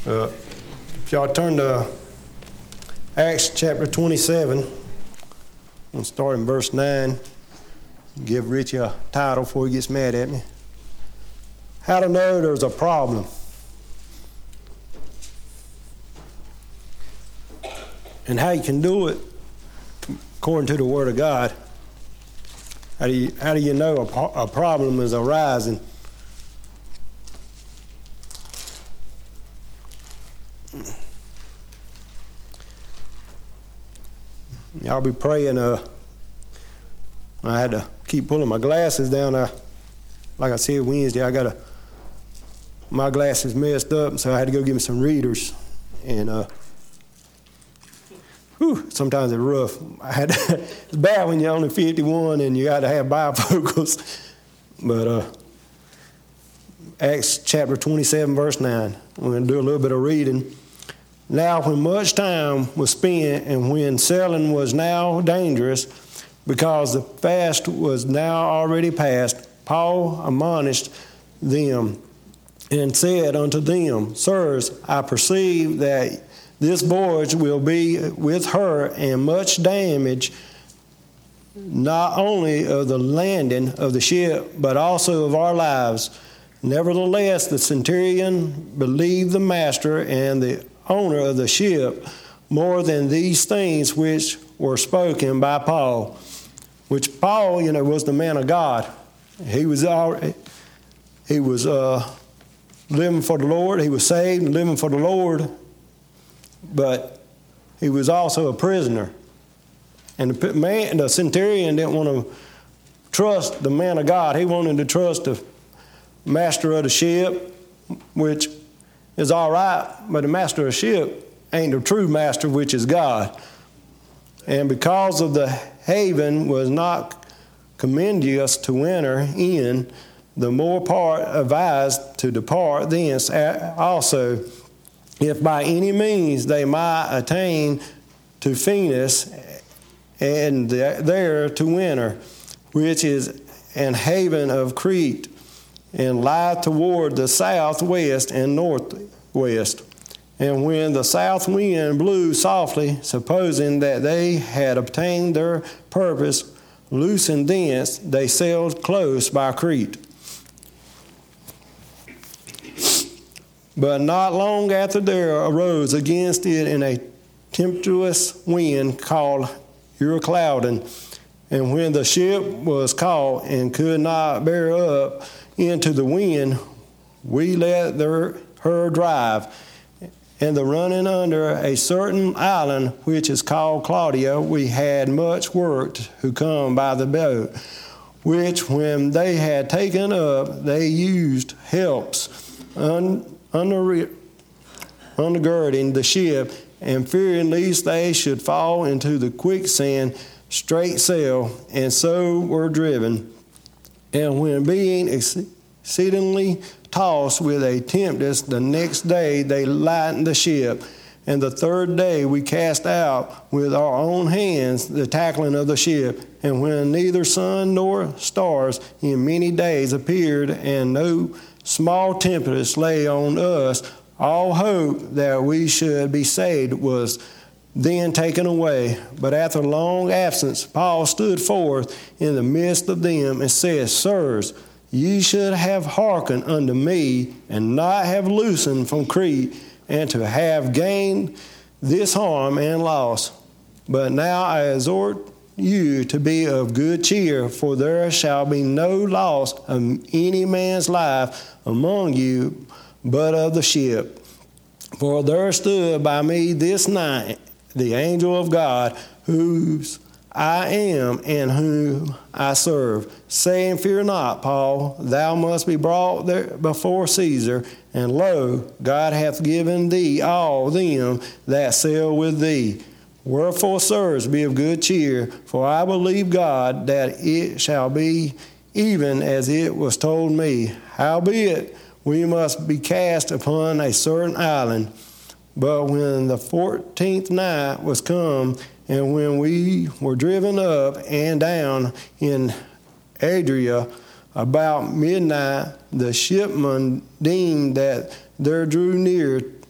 If y'all turn to Acts chapter 27, we'll start in verse 9. Give Richie a title before he gets mad at me. How to know there's a problem. And how you can do it according to the Word of God. How do you know a problem is arising? Y'all be praying. I had to keep pulling my glasses down. Like I said Wednesday, my glasses messed up, so I had to go get me some readers. And sometimes it's rough. It's bad when you're only 51 and you got to have bifocals. But Acts chapter 27, verse 9. We're going to do a little bit of reading. Now, when much time was spent and when selling was now dangerous, because the fast was now already past, Paul admonished them and said unto them, Sirs, I perceive that this voyage will be with her and much damage, not only of the landing of the ship, but also of our lives. Nevertheless, the centurion believed the master and the owner of the ship more than these things which were spoken by Paul. Which Paul, was the man of God. He was living for the Lord. He was saved and living for the Lord. But he was also a prisoner. And the centurion didn't want to trust the man of God. He wanted to trust the master of the ship, which is all right, but the master of the ship ain't the true master, which is God. And because of the haven was not commodious to enter in, the more part advised to depart thence also, if by any means they might attain to Phoenix, and there to enter, which is an haven of Crete, and lie toward the southwest and northwest. And when the south wind blew softly, supposing that they had obtained their purpose, loosened thence, they sailed close by Crete. But not long after there arose against it in a tempestuous wind called Eurocloudon. And when the ship was caught and could not bear up into the wind, we let her drive. And the running under a certain island, which is called Claudia, we had much work who come by the boat, which when they had taken up, they used helps undergirding the ship, and fearing lest they should fall into the quicksand, straight sail, and so were driven. And when being exceedingly tossed with a tempest, the next day they lightened the ship. And the third day we cast out with our own hands the tackling of the ship. And when neither sun nor stars in many days appeared, and no small tempest lay on us, all hope that we should be saved was then taken away. But after long absence, Paul stood forth in the midst of them and said, Sirs, ye should have hearkened unto me, and not have loosened from Crete, and to have gained this harm and loss. But now I exhort you to be of good cheer, for there shall be no loss of any man's life among you, but of the ship. For there stood by me this night the angel of God, whose I am and whom I serve, saying, Fear not, Paul, thou must be brought there before Caesar, and lo, God hath given thee all them that sail with thee. Wherefore, sirs, be of good cheer, for I believe God that it shall be even as it was told me. Howbeit, we must be cast upon a certain island. But when the 14th night was come, and when we were driven up and down in Adria about midnight, the shipmen deemed that there drew near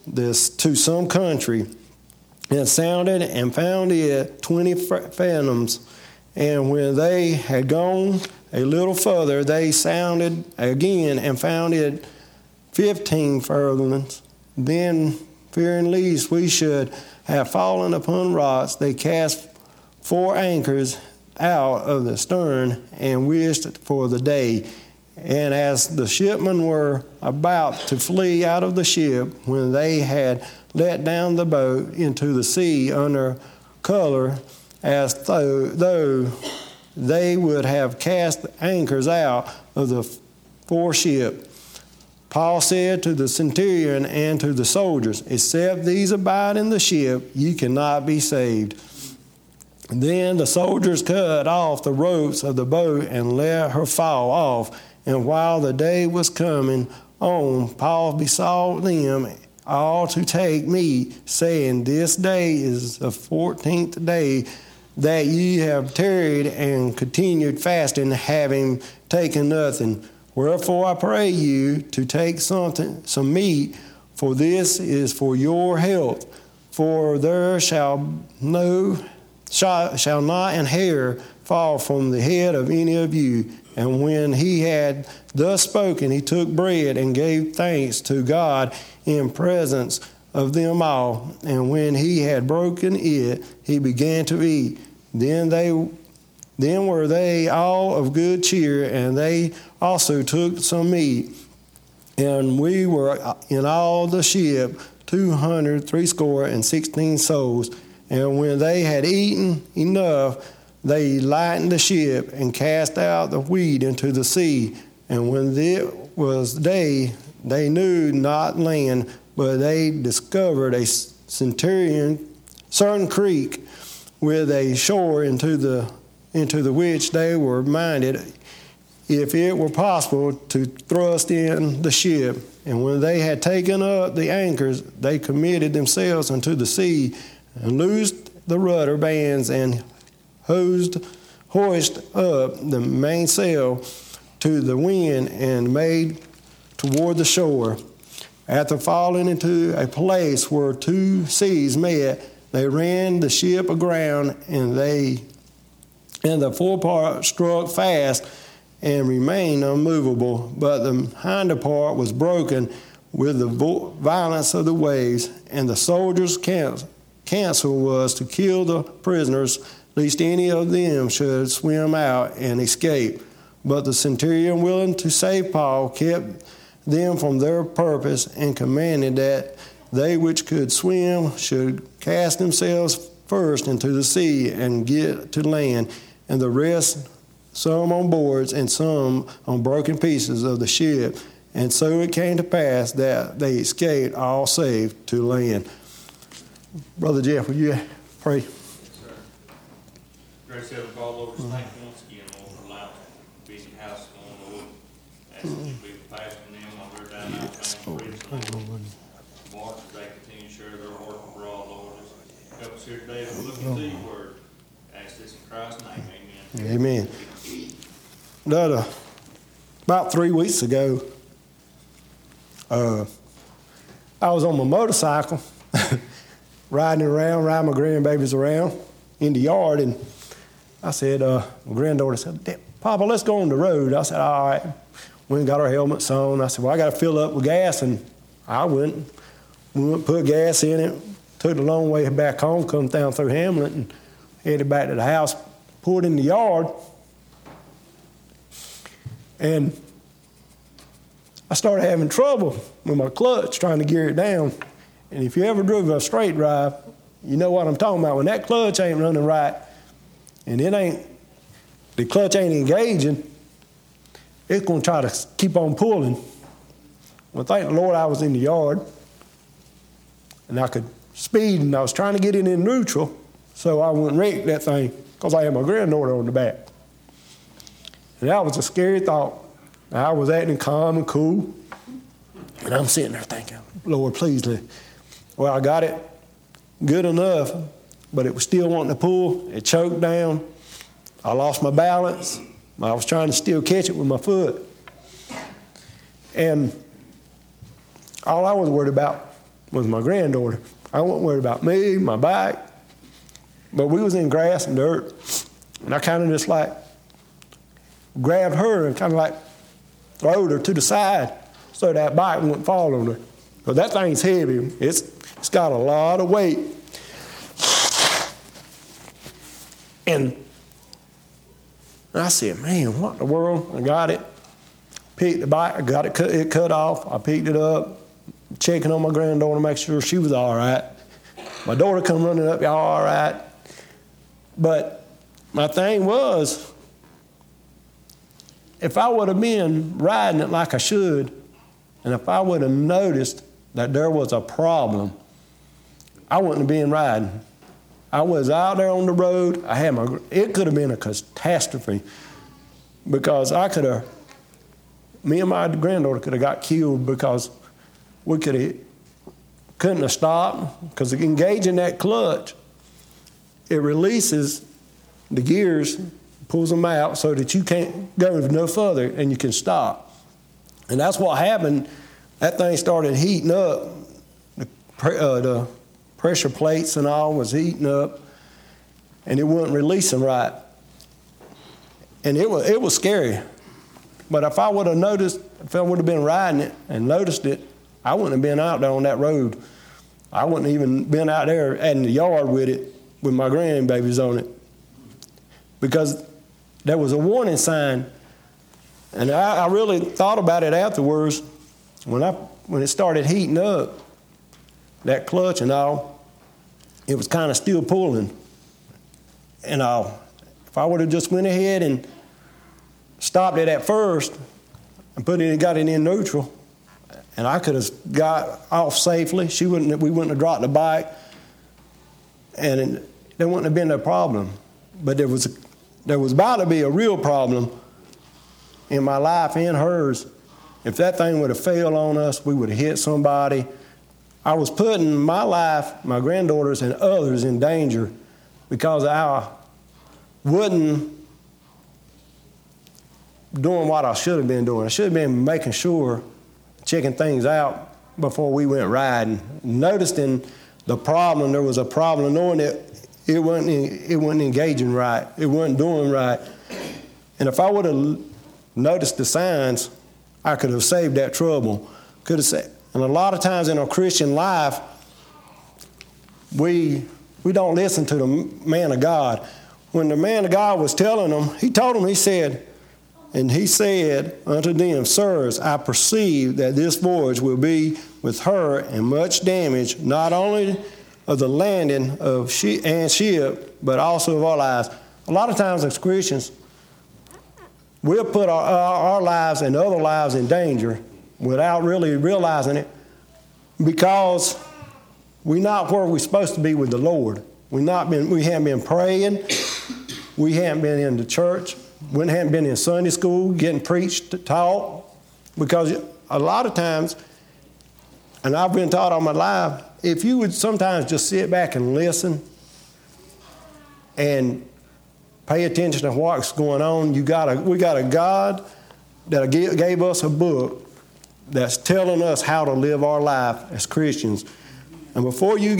this to some country, and sounded and found it 20 fathoms. And when they had gone a little further, they sounded again and found it 15 furlongs. Then, fearing lest we should have fallen upon rocks, they cast 4 anchors out of the stern and wished for the day. And as the shipmen were about to flee out of the ship, when they had let down the boat into the sea under color, as though they would have cast anchors out of the foreship, Paul said to the centurion and to the soldiers, "Except these abide in the ship, you cannot be saved." Then the soldiers cut off the ropes of the boat and let her fall off. And while the day was coming on, Paul besought them all to take meat, saying, "This day is the 14th day that ye have tarried and continued fasting, having taken nothing. Wherefore I pray you to take some meat, for this is for your health. For there shall not an hair fall from the head of any of you." And when he had thus spoken, he took bread and gave thanks to God in presence of them all. And when he had broken it, he began to eat. Then were they all of good cheer, and they also took some meat. And we were in all the ship 216 souls. And when they had eaten enough, they lightened the ship and cast out the wheat into the sea. And when it was day, they knew not land, but they discovered a certain creek with a shore into the which they were minded, if it were possible, to thrust in the ship. And when they had taken up the anchors, they committed themselves unto the sea, and loosed the rudder bands, and hoist up the mainsail to the wind, and made toward the shore. After falling into a place where 2 seas met, they ran the ship aground, and the forepart struck fast and remained unmovable, but the hinder part was broken with the violence of the waves. And the soldiers' counsel was to kill the prisoners, lest any of them should swim out and escape. But the centurion, willing to save Paul, kept them from their purpose, and commanded that they which could swim should cast themselves first into the sea and get to land, and the rest, some on boards and some on broken pieces of the ship. And so it came to pass that they escaped all safe to land. Brother Jeff, will you pray? Yes, sir. Gracious Heavenly Father, Lord, just thank you once again, Lord, for allowing that busy house going, Lord. Ask that you be passing them while they're down out paying bridge, Lord. March as they continue to share their work abroad, Lord. Just help us here today as we look into your word. Ask this in Christ's name, amen. Amen. About 3 weeks ago, I was on my motorcycle riding my grandbabies around in the yard, and I said, my granddaughter said, "Papa, let's go on the road." I said, "All right." We got our helmets on. I said, "Well, I got to fill up with gas," and I went. We went, put gas in it, took the long way back home, come down through Hamlet, and headed back to the house, pulled in the yard, and I started having trouble with my clutch trying to gear it down. And if you ever drove a straight drive, you know what I'm talking about. When that clutch ain't running right, and the clutch ain't engaging, it's going to try to keep on pulling. Well, thank the Lord I was in the yard, and I could speed, and I was trying to get it in neutral so I wouldn't wreck that thing, because I had my granddaughter on the back. And that was a scary thought. I was acting calm and cool, and I'm sitting there thinking, "Lord, please." Well, I got it good enough, but it was still wanting to pull. It choked down. I lost my balance. I was trying to still catch it with my foot. And all I was worried about was my granddaughter. I wasn't worried about me, my bike, but we was in grass and dirt, and I kind of just like grabbed her and kind of like throwed her to the side so that bike wouldn't fall on her. But that thing's heavy. It's got a lot of weight. And I said, man, what in the world? I got it. Picked the bike, I got it cut off. I picked it up, checking on my granddaughter to make sure she was all right. My daughter come running up, y'all all right? But my thing was, if I would have been riding it like I should, and if I would have noticed that there was a problem, I wouldn't have been riding. I was out there on the road. It could have been a catastrophe because me and my granddaughter could have got killed because we couldn't have stopped, because engaging that clutch, it releases the gears, pulls them out so that you can't go no further and you can stop. And that's what happened. That thing started heating up. The pressure plates and all was heating up, and it wasn't releasing right. And it was scary. But if I would have noticed, if I would have been riding it and noticed it, I wouldn't have been out there on that road. I wouldn't even been out there in the yard with it, with my grandbabies on it. Because there was a warning sign. And I really thought about it afterwards when it started heating up, that clutch and all, it was kind of still pulling. And if I would have just went ahead and stopped it at first and got it in neutral, and I could have got off safely. We wouldn't have dropped the bike, and there wouldn't have been a problem. But there was about to be a real problem in my life and hers. If that thing would have failed on us, we would have hit somebody. I was putting my life, my granddaughters, and others in danger because I wasn't doing what I should have been doing. I should have been making sure, checking things out before we went riding. Noticing the problem, there was a problem, knowing that it wasn't engaging right, it wasn't doing right. And if I would have noticed the signs, I could have saved that trouble. And a lot of times in our Christian life, we don't listen to the man of God. When the man of God was telling them, he told them, he said unto them, sirs, I perceive that this voyage will be with her and much damage, not only of the landing of ship, but also of our lives. A lot of times as Christians, we'll put our lives and other lives in danger without really realizing it, because we're not where we're supposed to be with the Lord. We haven't been praying. We haven't been in the church. We haven't been in Sunday school, getting preached, taught. Because a lot of times, and I've been taught all my life, if you would sometimes just sit back and listen and pay attention to what's going on, we got a God that gave us a book that's telling us how to live our life as Christians. And before you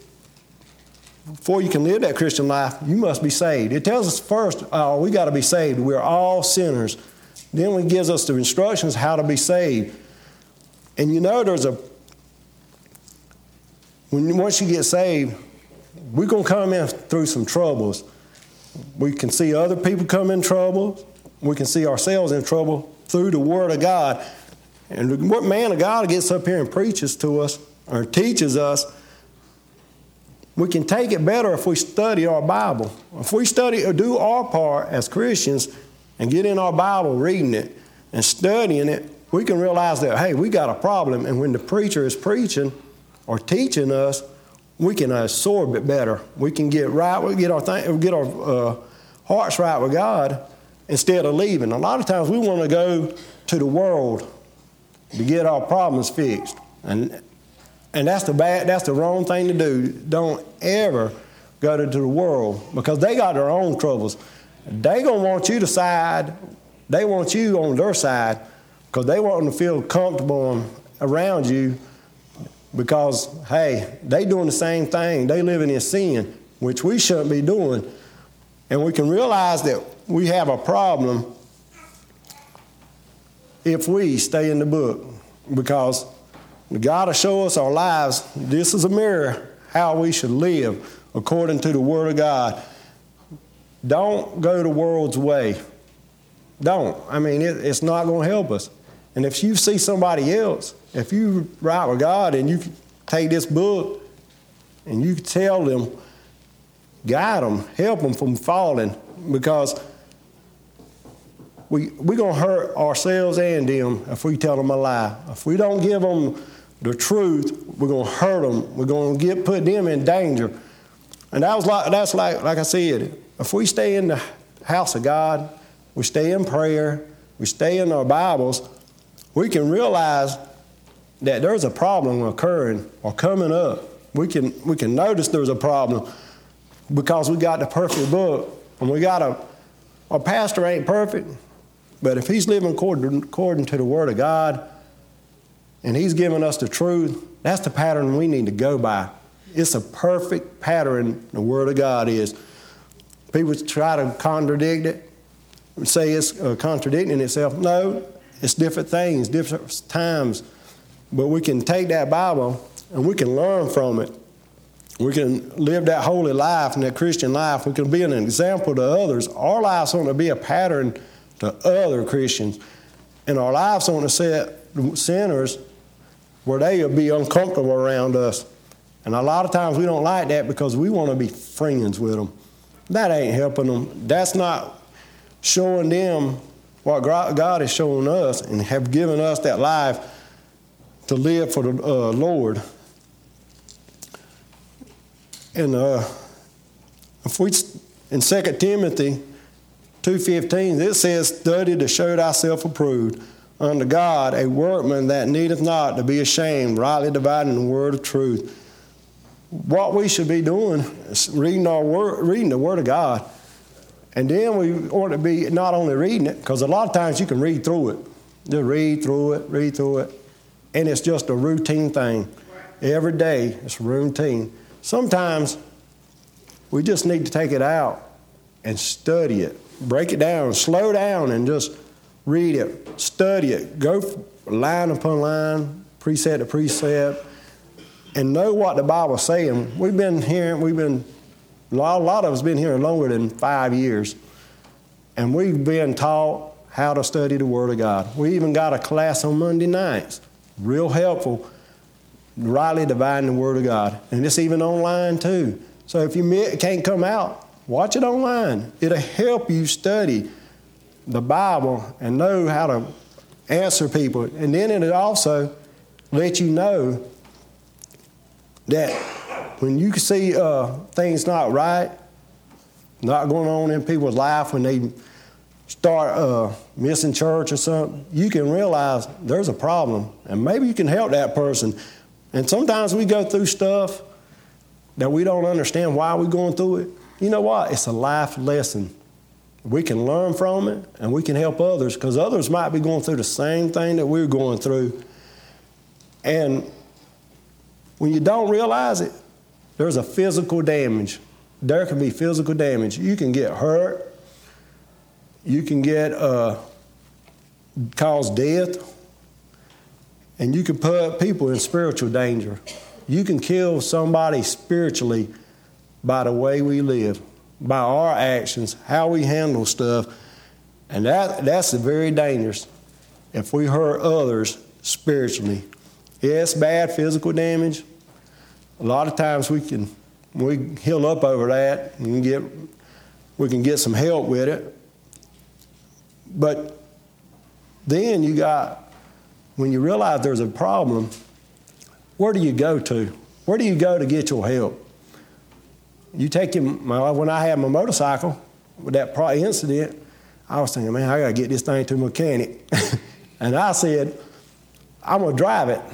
can live that Christian life, you must be saved. It tells us first, we got to be saved. We're all sinners. Then it gives us the instructions how to be saved. And you know once you get saved, we're going to come in through some troubles. We can see other people come in trouble. We can see ourselves in trouble through the Word of God. And what man of God gets up here and preaches to us or teaches us, we can take it better if we study our Bible. If we study or do our part as Christians and get in our Bible, reading it and studying it, we can realize that, hey, we got a problem. And when the preacher is preaching or teaching us, we can absorb it better. We can get right, we get our hearts right with God instead of leaving. A lot of times we want to go to the world to get our problems fixed. And that's the wrong thing to do. Don't ever go to the world, because they got their own troubles. They gonna want you to side. They want you on their side because they want them to feel comfortable around you. because, hey, they doing the same thing. They living in sin, which we shouldn't be doing. And we can realize that we have a problem if we stay in the book, because God will show us our lives. This is a mirror how we should live according to the Word of God. Don't go the world's way. Don't. I mean, it's not going to help us. And if you see somebody else, if you right with God and you take this book and you tell them, guide them, help them from falling, because we're going to hurt ourselves and them if we tell them a lie. If we don't give them the truth, we're going to hurt them. We're going to put them in danger. And that's like I said, if we stay in the house of God, we stay in prayer, we stay in our Bibles, we can realize that there's a problem occurring or coming up. We can notice there's a problem because we got the perfect book, and our pastor ain't perfect, but if he's living according to the Word of God and he's giving us the truth, that's the pattern we need to go by. It's a perfect pattern, the Word of God is. People try to contradict it, say it's contradicting itself. No, it's different things, different times. But we can take that Bible and we can learn from it. We can live that holy life and that Christian life. We can be an example to others. Our lives want to be a pattern to other Christians. And our lives want to set sinners where they will be uncomfortable around us. And a lot of times we don't like that because we want to be friends with them. That ain't helping them. That's not showing them what God is showing us and have given us that life to live for the Lord. And if we in 2 Timothy 2:15, it says, "Study to show thyself approved unto God, a workman that needeth not to be ashamed, rightly dividing the word of truth." What we should be doing is reading the Word of God. And then we want to be not only reading it, because a lot of times you can read through it. Just read through it. And it's just a routine thing. Every day, it's a routine. Sometimes we just need to take it out and study it. Break it down, slow down, and just read it. Study it. Go line upon line, precept to precept, and know what the Bible's saying. A lot of us been here longer than 5 years, and we've been taught how to study the Word of God. We even got a class on Monday nights, real helpful, rightly dividing the Word of God. And it's even online too. So if you can't come out, watch it online. It'll help you study the Bible and know how to answer people. And then it'll also let you know that when you see things not right, not going on in people's life, when they start missing church or something, you can realize there's a problem, and maybe you can help that person. And sometimes we go through stuff that we don't understand why we're going through it. You know what? It's a life lesson. We can learn from it, and we can help others, because others might be going through the same thing that we're going through. And when you don't realize it, there's a physical damage. There can be physical damage. You can get hurt. You can cause death. And you can put people in spiritual danger. You can kill somebody spiritually by the way we live, by our actions, how we handle stuff. And that's very dangerous if we hurt others spiritually. Yes, bad physical damage. A lot of times we heal up over that and we can get some help with it. But then when you realize there's a problem, where do you go to? Where do you go to get your help? When I had my motorcycle, with that incident, I was thinking, man, I got to get this thing to a mechanic. And I said, I'm going to drive it.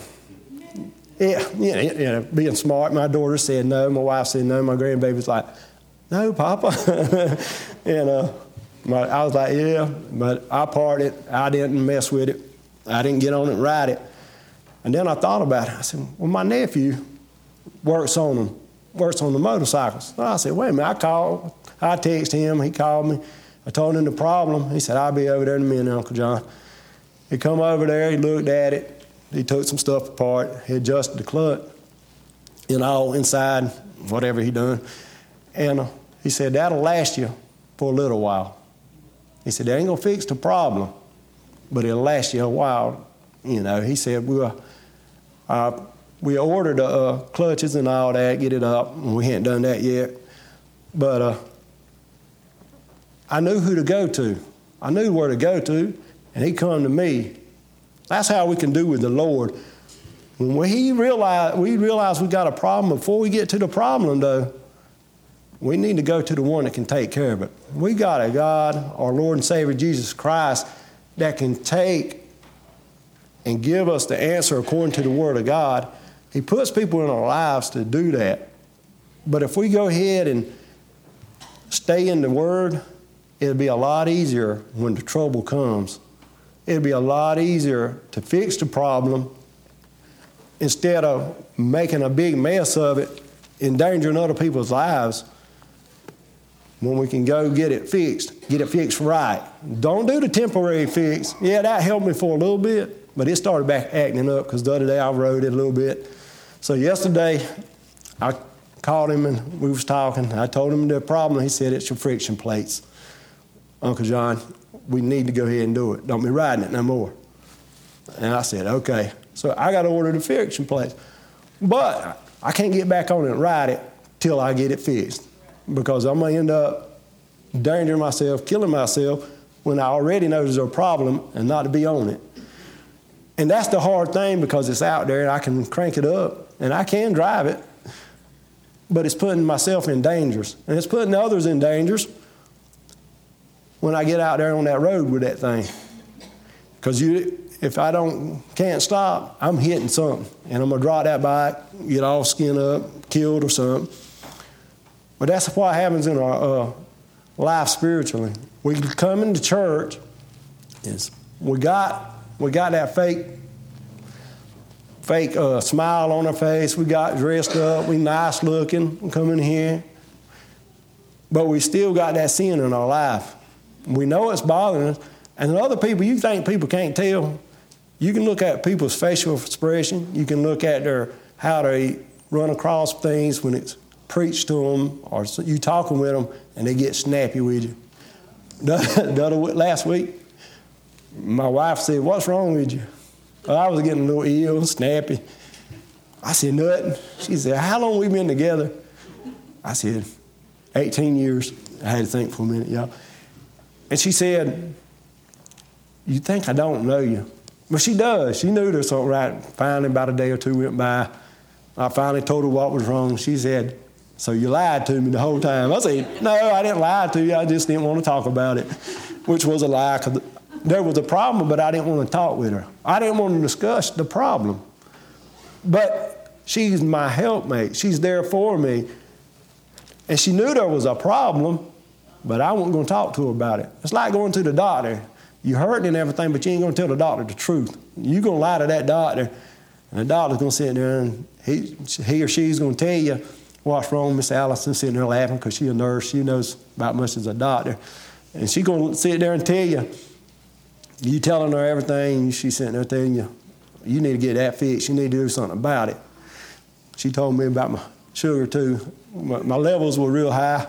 Yeah, being smart, my daughter said no, my wife said no, my grandbaby's like, no, Papa. And I was like, yeah, but I parked it. I didn't mess with it. I didn't get on it and ride it. And then I thought about it. I said, well, my nephew works on the motorcycles. So I said, wait a minute. I texted him. He called me. I told him the problem. He said, I'll be over there in a minute, Uncle John. He come over there. He looked at it. He took some stuff apart. He adjusted the clutch and all inside, whatever he done. And he said, that'll last you for a little while. He said, that ain't going to fix the problem, but it'll last you a while. You know, he said, we ordered the clutches and all that, get it up, and we hadn't done that yet. But I knew who to go to. I knew where to go to, and he come to me. That's how we can do with the Lord. When we realize we got a problem, before we get to the problem, though, we need to go to the one that can take care of it. We got a God, our Lord and Savior Jesus Christ, that can take and give us the answer according to the Word of God. He puts people in our lives to do that. But if we go ahead and stay in the Word, it'll be a lot easier when the trouble comes. It'll be a lot easier to fix the problem instead of making a big mess of it, endangering other people's lives, when we can go get it fixed right. Don't do the temporary fix. Yeah, that helped me for a little bit, but it started back acting up because the other day I rode it a little bit. So yesterday, I called him and we was talking. I told him the problem. He said, it's your friction plates. Uncle John, we need to go ahead and do it. Don't be riding it no more. And I said, okay. So I got to order the friction plates. But I can't get back on it and ride it till I get it fixed, because I'm going to end up endangering myself, killing myself, when I already know there's a problem and not to be on it. And that's the hard thing, because it's out there and I can crank it up and I can drive it, but it's putting myself in dangers. And it's putting others in dangers when I get out there on that road with that thing. Because if I can't stop, I'm hitting something. And I'm going to drop that bike, get all skinned up, killed or something. But that's what happens in our life spiritually. We come into church, we got that fake smile on our face. We got dressed up. We nice looking. We come in here. But we still got that sin in our life. We know it's bothering us. And other people, you think people can't tell. You can look at people's facial expression. You can look at how they run across things when it's preached to them, or you talking with them, and they get snappy with you. Last week, my wife said, what's wrong with you? Well, I was getting a little ill, snappy. I said, nothing. She said, how long we been together? I said, 18 years. I had to think for a minute, y'all. And she said, you think I don't know you? But she does. She knew there's something right. Finally, about a day or two went by. I finally told her what was wrong. She said, so you lied to me the whole time. I said, no, I didn't lie to you. I just didn't want to talk about it, which was a lie. Cause there was a problem, but I didn't want to talk with her. I didn't want to discuss the problem. But she's my helpmate. She's there for me. And she knew there was a problem, but I wasn't going to talk to her about it. It's like going to the doctor. You're hurting and everything, but you ain't going to tell the doctor the truth. You're going to lie to that doctor, and the doctor's going to sit there and he or she's going to tell you what's wrong. Miss Allison sitting there laughing because she's a nurse. She knows about much as a doctor. And she's going to sit there and tell you, you telling her everything, she's sitting there telling you, you need to get that fixed. You need to do something about it. She told me about my sugar too. My levels were real high.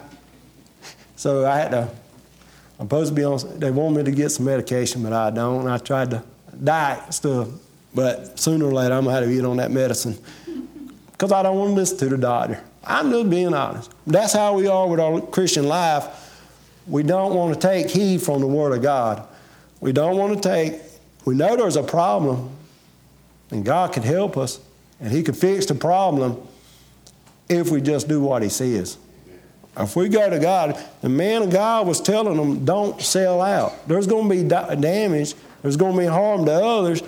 So I'm supposed to be on, they want me to get some medication, but I don't. I tried to diet stuff, but sooner or later I'm going to have to get on that medicine because I don't want to listen to the doctor. I'm just being honest. That's how we are with our Christian life. We don't want to take heed from the Word of God. We don't want to we know there's a problem, and God can help us, and He can fix the problem if we just do what He says. If we go to God, the man of God was telling them, don't sell out. There's going to be damage. There's going to be harm to others.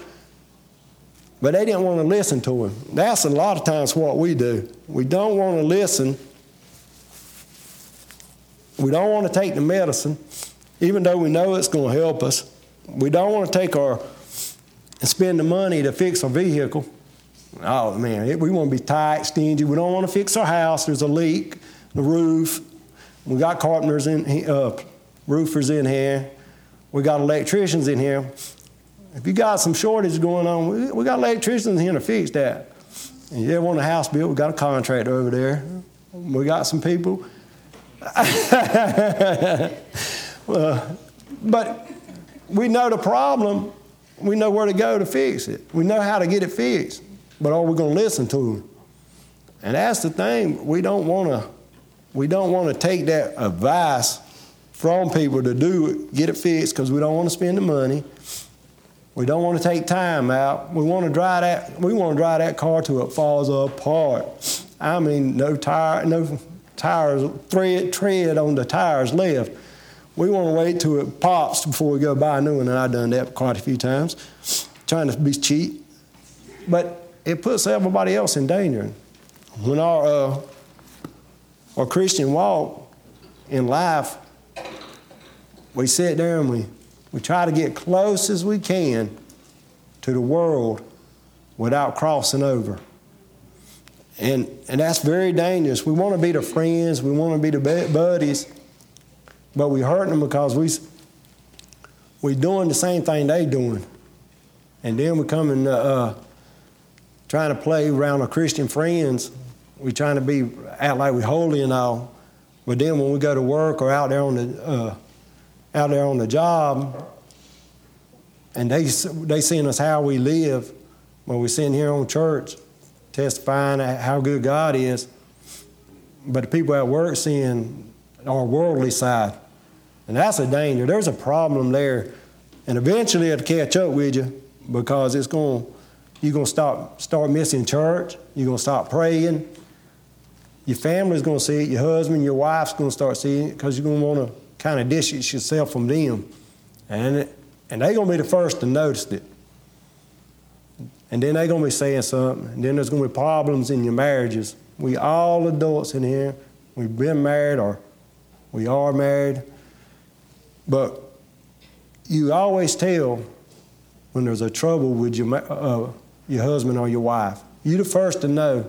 But they didn't want to listen to him. That's a lot of times what we do. We don't want to listen. We don't want to take the medicine, even though we know it's going to help us. We don't want to take our and spend the money to fix our vehicle. Oh, man, we want to be tight, stingy. We don't want to fix our house. There's a leak, the roof. We got carpenters roofers in here. We got electricians in here. If you got some shortage going on, we got electricians in here to fix that. And you ever want a house built, we got a contractor over there. We got some people. But we know the problem. We know where to go to fix it. We know how to get it fixed. But are we going to listen to them? And that's the thing. We don't want to take that advice from people to do it, get it fixed, because we don't want to spend the money. We don't want to take time out. We want to drive that car till it falls apart. I mean, no tires, tread on the tires left. We want to wait till it pops before we go buy a new one, and I've done that quite a few times, trying to be cheap. But it puts everybody else in danger. When our Christian walk in life, we sit there and we try to get close as we can to the world without crossing over. And that's very dangerous. We want to be the friends, we want to be the buddies, but we're hurting them because we doing the same thing they doing. And then we come and trying to play around our Christian friends. We trying to act like we're holy and all. But then when we go to work or out there on the job, and they seeing us how we live, when we're sitting here on church, testifying how good God is, but the people at work seeing our worldly side. And that's a danger. There's a problem there. And eventually it'll catch up with you, because you're going to start missing church. You're going to stop praying. Your family's going to see it. Your husband, your wife's going to start seeing it, because you're going to want to kind of distance yourself from them. And they're going to be the first to notice it. And then they're going to be saying something. And then there's going to be problems in your marriages. We all adults in here. We've been married or we are married. But you always tell when there's a trouble with your husband or your wife. You're the first to know.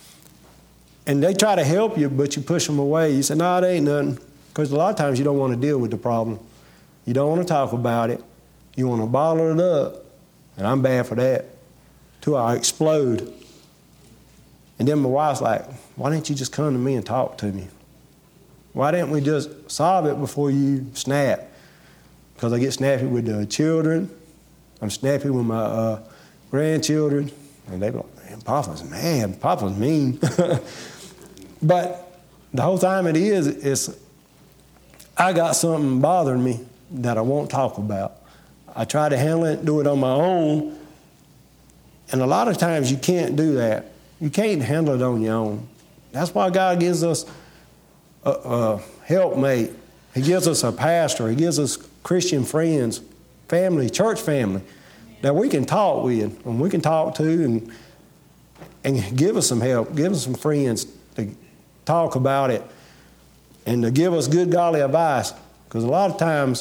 And they try to help you, but you push them away. You say, no, it ain't nothing. Because a lot of times you don't want to deal with the problem. You don't want to talk about it. You want to bottle it up. And I'm bad for that. Till I explode. And then my wife's like, why didn't you just come to me and talk to me? Why didn't we just solve it before you snap? Because I get snappy with the children. I'm snappy with my grandchildren. And they go, man, Papa's mad. Papa's mean. But the whole time it's I got something bothering me that I won't talk about. I try to handle it, do it on my own. And a lot of times you can't do that. You can't handle it on your own. That's why God gives us a helpmate. He gives us a pastor. He gives us Christian friends, family, church family that we can talk with and we can talk to and give us some help, give us some friends to talk about it and to give us good, godly advice. Because a lot of times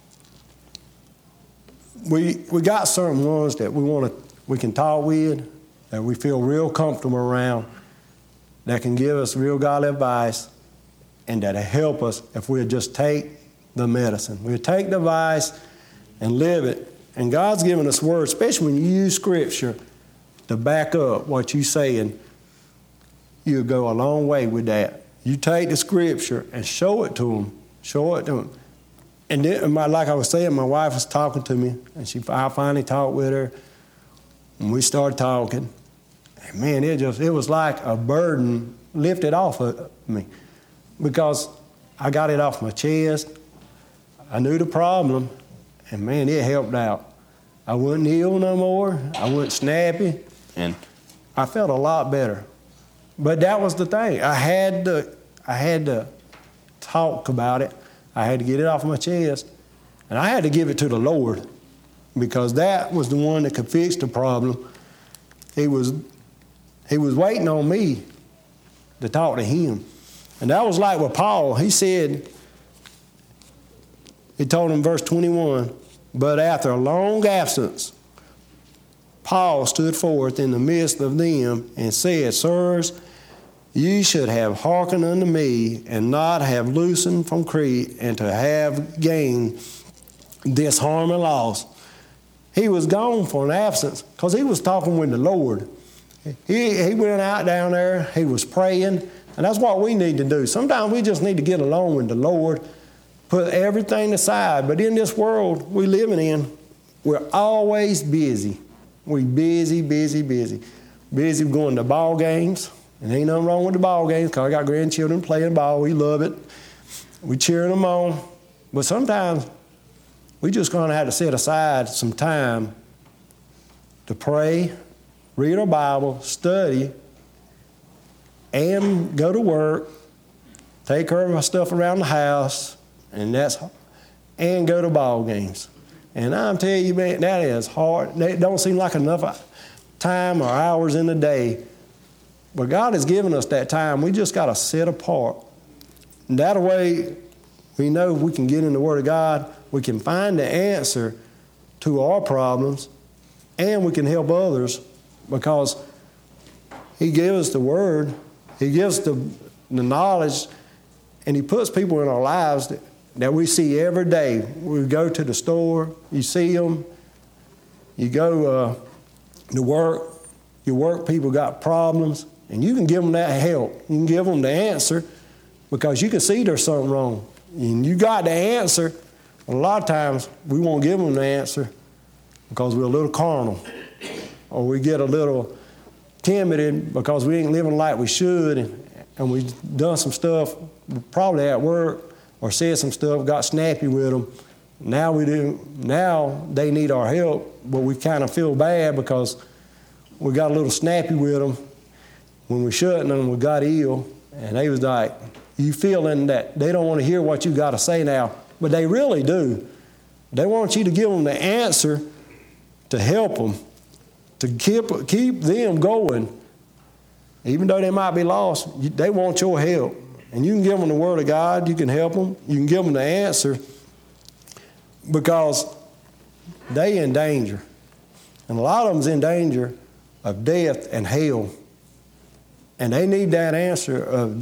we got certain ones that we can talk with, that we feel real comfortable around, that can give us real godly advice, and that'll help us if we'll just take the medicine. We'll take the advice and live it. And God's given us words, especially when you use Scripture to back up what you're saying. You'll go a long way with that. You take the Scripture and show it to them. Show it to them. And then, like I was saying, my wife was talking to me, and I finally talked with her, and we started talking. And man, it was like a burden lifted off of me, because I got it off my chest. I knew the problem, and man, it helped out. I wasn't ill no more. I wasn't snappy, and I felt a lot better. But that was the thing. I had to talk about it. I had to get it off my chest, and I had to give it to the Lord, because that was the one that could fix the problem. He was waiting on me to talk to him. And that was like with Paul. He said, he told him verse 21, but after a long absence, Paul stood forth in the midst of them and said, Sirs, ye should have hearkened unto me, and not have loosened from Crete, and to have gained this harm and loss. He was gone for an absence because he was talking with the Lord. He went out down there, he was praying, and that's what we need to do. Sometimes we just need to get along with the Lord, put everything aside. But in this world we're living in, we're always busy. We're busy. Busy going to ball games. And ain't nothing wrong with the ball games because I got grandchildren playing ball. We love it. We cheering them on. But sometimes we just going to have to set aside some time to pray, read our Bible, study, and go to work, take care of my stuff around the house, and go to ball games. And I'm telling you, man, that is hard. It don't seem like enough time or hours in the day. But God has given us that time. We just got to set apart. And that way, we know we can get in the Word of God. We can find the answer to our problems, and we can help others because He gives us the Word. He gives the knowledge, and He puts people in our lives that we see every day. We go to the store, you see them. You go to work, your work people got problems, and you can give them that help. You can give them the answer because you can see there's something wrong. And you got the answer. A lot of times we won't give them the answer because we're a little carnal, or we get a little timid because we ain't living like we should, and we've done some stuff probably at work or said some stuff, got snappy with them. Now they need our help, but we kind of feel bad because we got a little snappy with them when we shouldn't, and we got ill. And they was like, you feeling that they don't want to hear what you got to say now, but they really do. They want you to give them the answer to help them, to keep them going. Even though they might be lost, they want your help. And you can give them the Word of God. You can help them. You can give them the answer because they in danger. And a lot of them's in danger of death and hell. And they need that answer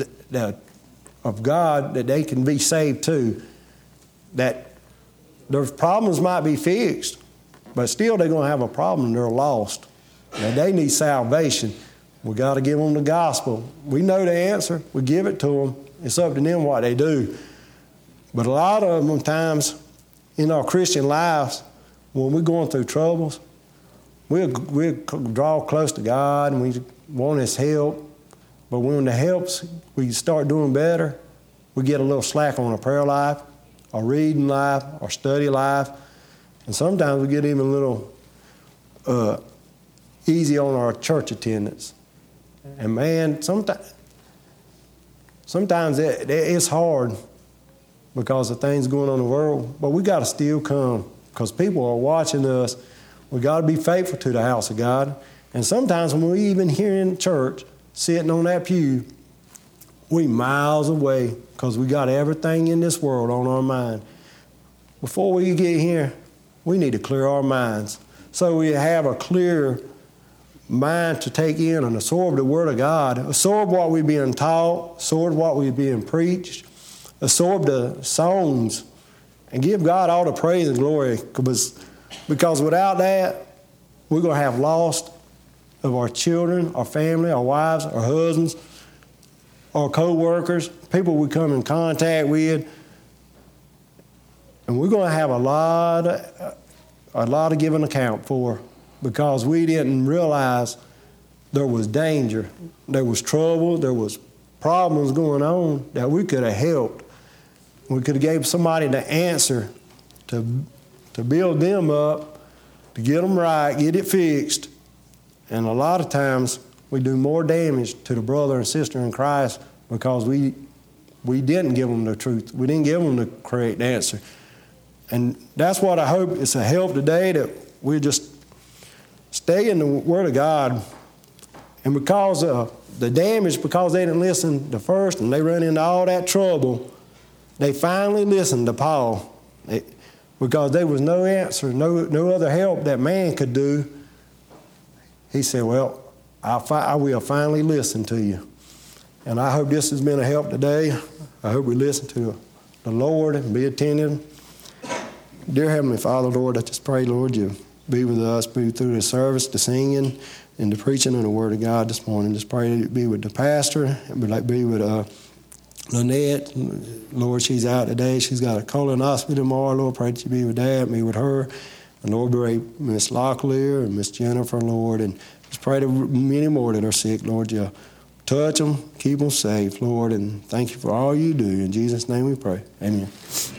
of God that they can be saved too. That their problems might be fixed, but still they're going to have a problem. They're lost. And they need salvation. We got to give them the gospel. We know the answer. We give it to them. It's up to them what they do. But a lot of them times in our Christian lives, when we're going through troubles, we'll draw close to God and we want His help. But when the helps, we start doing better, we get a little slack on our prayer life, our reading life, our study life. And sometimes we get even a little easy on our church attendance. And man, sometimes it's hard because of things going on in the world, but we got to still come because people are watching us. We got to be faithful to the house of God. And sometimes when we even here in church, sitting on that pew, we miles away because we got everything in this world on our mind. Before we get here, we need to clear our minds so we have a clear mind to take in and absorb the Word of God, absorb what we're being taught, absorb what we're being preached, absorb the songs, and give God all the praise and glory because without that, we're going to have lost of our children, our family, our wives, our husbands, our co-workers, people we come in contact with. And we're going to have a lot of giving account for because we didn't realize there was danger, there was trouble, there was problems going on that we could have helped. We could have gave somebody the answer to build them up, to get them right, get it fixed. And a lot of times we do more damage to the brother and sister in Christ because we didn't give them the truth. We didn't give them the correct answer. And that's what I hope it's a help today, that we just stay in the Word of God. And because of the damage, because they didn't listen the first and they run into all that trouble, they finally listened to Paul because there was no answer, no other help that man could do he said, well, I will finally listen to you. And I hope this has been a help today. I hope we listen to the Lord and be attentive. Dear Heavenly Father, Lord, I just pray, Lord, you be with us, be through the service, the singing, and the preaching of the Word of God this morning. Just pray that you be with the pastor, and be with Lynette. Lord, she's out today. She's got a colonoscopy tomorrow. Lord, pray that you be with that, be with her. And Lord, pray Miss Locklear and Miss Jennifer, Lord, and just pray to many more that are sick, Lord, you touch them, keep them safe, Lord, and thank you for all you do. In Jesus' name we pray. Amen.